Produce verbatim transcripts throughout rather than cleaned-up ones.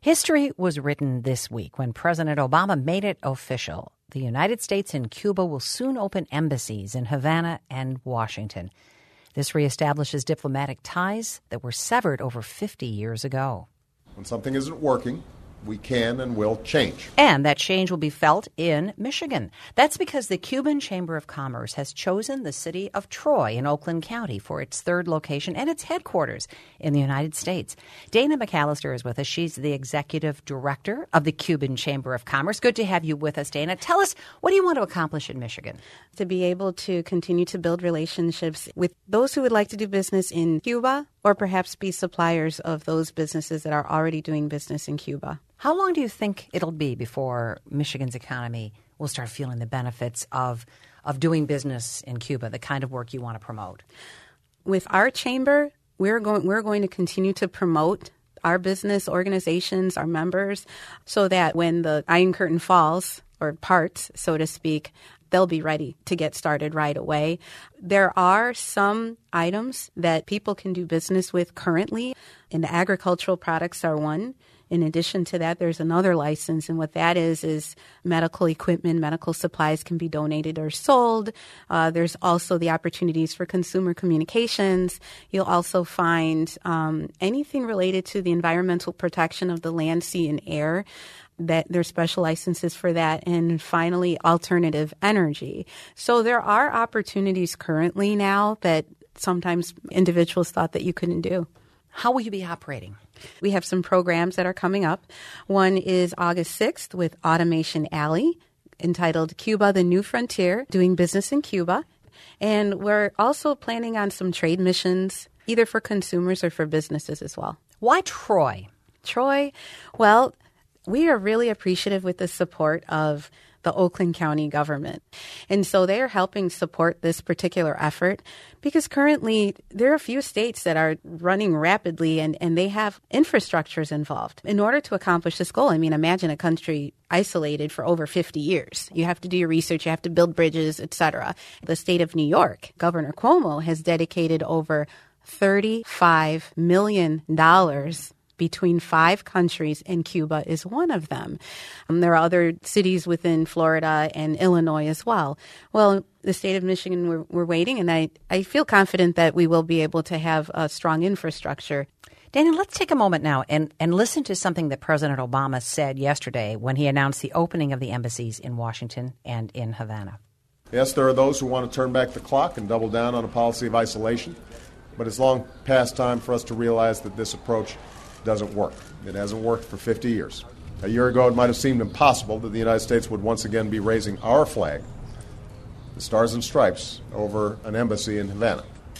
History was written this week when President Obama made it official. The United States and Cuba will soon open embassies in Havana and Washington. This reestablishes diplomatic ties that were severed over fifty years ago. When something isn't working, we can and will change. And that change will be felt in Michigan. That's because the Cuban Chamber of Commerce has chosen the city of Troy in Oakland County for its third location and its headquarters in the United States. Dana McAllister is with us. She's the executive director of the Cuban Chamber of Commerce. Good to have you with us, Dana. Tell us, what do you want to accomplish in Michigan? To be able to continue to build relationships with those who would like to do business in Cuba, or perhaps be suppliers of those businesses that are already doing business in Cuba. How long do you think it'll be before Michigan's economy will start feeling the benefits of of doing business in Cuba, the kind of work you want to promote? With our chamber, we're going we're going to continue to promote our business organizations, our members, so that when the Iron Curtain falls, or parts, so to speak, they'll be ready to get started right away. There are some items that people can do business with currently, and agricultural products are one. In addition to that, there's another license, and what that is is medical equipment, medical supplies can be donated or sold. Uh, there's also the opportunities for consumer communications. You'll also find um, anything related to the environmental protection of the land, sea, and air. That there's special licenses for that. And finally, alternative energy. So there are opportunities currently now that sometimes individuals thought that you couldn't do. How will you be operating? We have some programs that are coming up. One is August sixth with Automation Alley, entitled Cuba, the New Frontier, doing business in Cuba. And we're also planning on some trade missions, either for consumers or for businesses as well. Why Troy? Troy, well, we are really appreciative with the support of the Oakland County government. And so they are helping support this particular effort because currently there are a few states that are running rapidly and, and they have infrastructures involved. In order to accomplish this goal, I mean, imagine a country isolated for over fifty years. You have to do your research, you have to build bridges, et cetera. The state of New York, Governor Cuomo has dedicated over thirty-five million dollars between five countries, and Cuba is one of them. Um, there are other cities within Florida and Illinois as well. Well, the state of Michigan, we're, we're waiting, and I, I feel confident that we will be able to have a strong infrastructure. Dana, let's take a moment now and, and listen to something that President Obama said yesterday when he announced the opening of the embassies in Washington and in Havana. Yes, there are those who want to turn back the clock and double down on a policy of isolation, but it's long past time for us to realize that this approach doesn't work. It hasn't worked for fifty years. A year ago, it might have seemed impossible that the United States would once again be raising our flag, the Stars and Stripes, over an embassy in Havana.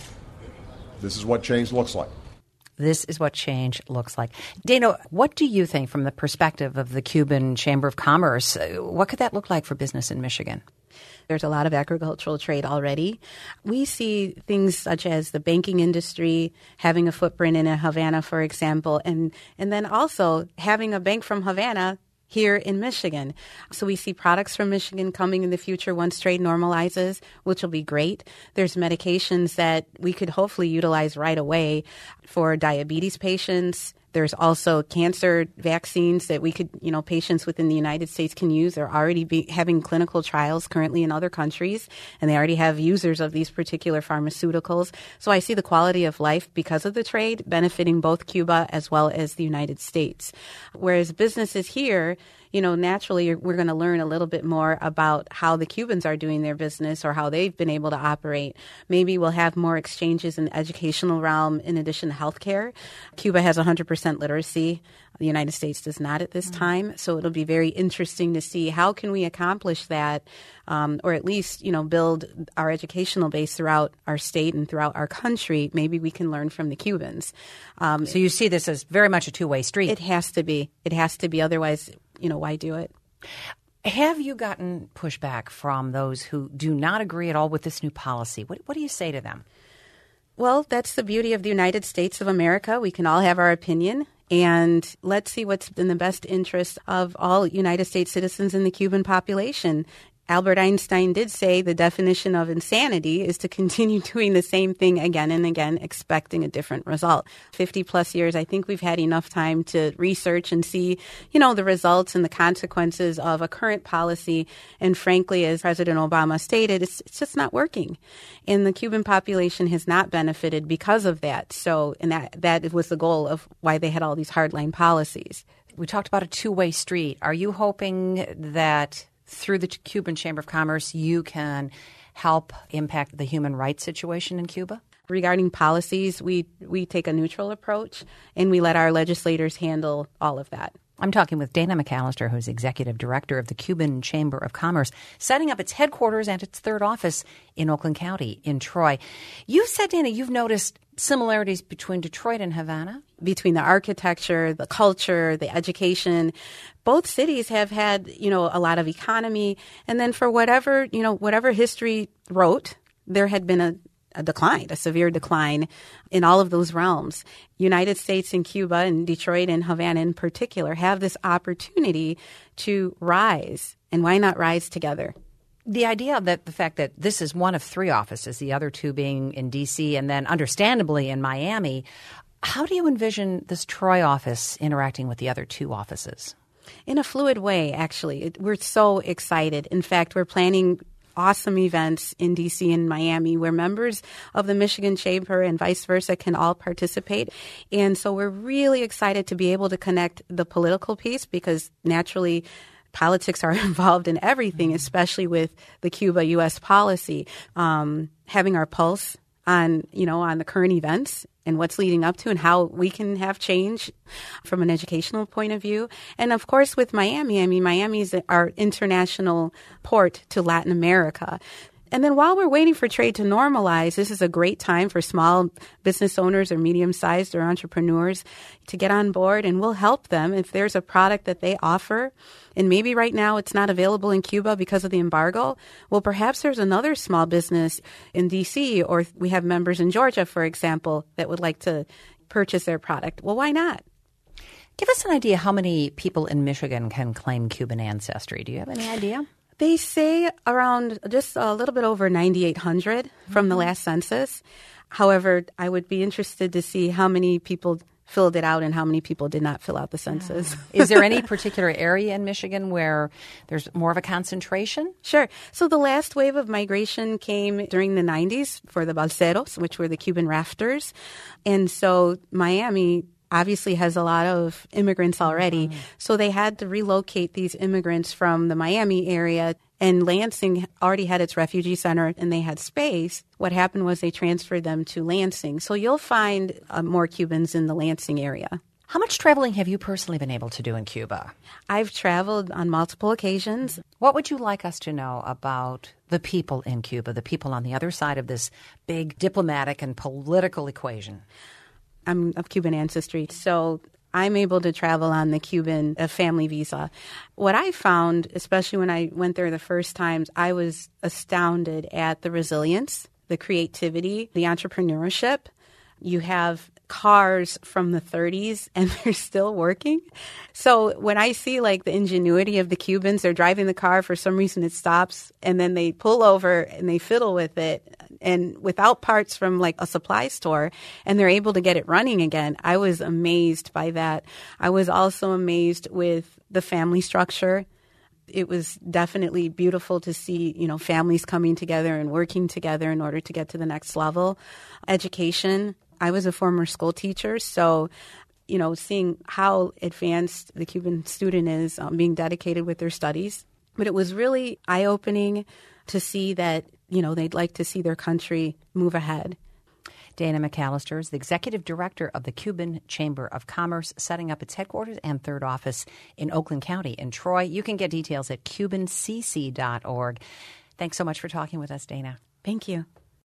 This is what change looks like. This is what change looks like. Dana, what do you think from the perspective of the Cuban Chamber of Commerce? What could that look like for business in Michigan? There's a lot of agricultural trade already. We see things such as the banking industry having a footprint in Havana, for example, and, and then also having a bank from Havana here in Michigan. So we see products from Michigan coming in the future once trade normalizes, which will be great. There's medications that we could hopefully utilize right away for diabetes patients. There's also cancer vaccines that we could, you know, patients within the United States can use. They're already be having clinical trials currently in other countries, and they already have users of these particular pharmaceuticals. So I see the quality of life because of the trade benefiting both Cuba as well as the United States. Whereas businesses here, you know, naturally we're going to learn a little bit more about how the Cubans are doing their business or how they've been able to operate. Maybe we'll have more exchanges in the educational realm in addition to healthcare. Cuba has one hundred percent literacy. The United States does not at this mm-hmm. time. So it'll be very interesting to see how can we accomplish that um, or at least, you know, build our educational base throughout our state and throughout our country. Maybe we can learn from the Cubans. Um, so you see this as very much a two-way street. It has to be. It has to be. Otherwise, you know, why do it? Have you gotten pushback from those who do not agree at all with this new policy? What, what do you say to them? Well, that's the beauty of the United States of America. We can all have our opinion. And let's see what's in the best interest of all United States citizens and the Cuban population. Albert Einstein did say the definition of insanity is to continue doing the same thing again and again, expecting a different result. fifty plus years, I think we've had enough time to research and see, you know, the results and the consequences of a current policy. And frankly, as President Obama stated, it's, it's just not working. And the Cuban population has not benefited because of that. So, and that, that was the goal of why they had all these hardline policies. We talked about a two-way street. Are you hoping that through the Cuban Chamber of Commerce, you can help impact the human rights situation in Cuba? Regarding policies, we, we take a neutral approach, and we let our legislators handle all of that. I'm talking with Dana McAllister, who's executive director of the Cuban Chamber of Commerce, setting up its headquarters and its third office in Oakland County in Troy. You said, Dana, you've noticed similarities between Detroit and Havana? Between the architecture, the culture, the education. Both cities have had, you know, a lot of economy. And then for whatever, you know, whatever history wrote, there had been a a decline, a severe decline in all of those realms. United States and Cuba and Detroit and Havana in particular have this opportunity to rise. And why not rise together? The idea that the fact that this is one of three offices, the other two being in D C and then understandably in Miami, how do you envision this Troy office interacting with the other two offices? In a fluid way, actually. We're so excited. In fact, we're planning awesome events in D C and Miami where members of the Michigan Chamber and vice versa can all participate. And so we're really excited to be able to connect the political piece because naturally politics are involved in everything, especially with the Cuba-U S policy. Um, having our pulse on, you know, on the current events and what's leading up to and how we can have change from an educational point of view. And of course, with Miami, I mean, Miami is our international port to Latin America. And then while we're waiting for trade to normalize, this is a great time for small business owners or medium-sized or entrepreneurs to get on board, and we'll help them if there's a product that they offer. And maybe right now it's not available in Cuba because of the embargo. Well, perhaps there's another small business in D C or we have members in Georgia, for example, that would like to purchase their product. Well, why not? Give us an idea how many people in Michigan can claim Cuban ancestry. Do you have any idea? They say around just a little bit over ninety-eight hundred from mm-hmm. the last census. However, I would be interested to see how many people filled it out and how many people did not fill out the census. Yeah. Is there any particular area in Michigan where there's more of a concentration? Sure. So the last wave of migration came during the nineties for the balseros, which were the Cuban rafters. And so Miami obviously has a lot of immigrants already. Mm-hmm. So they had to relocate these immigrants from the Miami area. And Lansing already had its refugee center and they had space. What happened was they transferred them to Lansing. So you'll find uh, more Cubans in the Lansing area. How much traveling have you personally been able to do in Cuba? I've traveled on multiple occasions. What would you like us to know about the people in Cuba, the people on the other side of this big diplomatic and political equation? I'm of Cuban ancestry, so I'm able to travel on the Cuban uh, family visa. What I found, especially when I went there the first times, I was astounded at the resilience, the creativity, the entrepreneurship. You have cars from the thirties and they're still working. So when I see like the ingenuity of the Cubans, they're driving the car, for some reason it stops, and then they pull over and they fiddle with it and without parts from like a supply store, and they're able to get it running again. I was amazed by that. I was also amazed with the family structure. It was definitely beautiful to see, you know, families coming together and working together in order to get to the next level. Education. I was a former school teacher, so, you know, seeing how advanced the Cuban student is, um, being dedicated with their studies. But it was really eye-opening to see that, you know, they'd like to see their country move ahead. Dana McAllister is the executive director of the Cuban Chamber of Commerce, setting up its headquarters and third office in Oakland County in Troy. You can get details at cuban c c dot org. Thanks so much for talking with us, Dana. Thank you.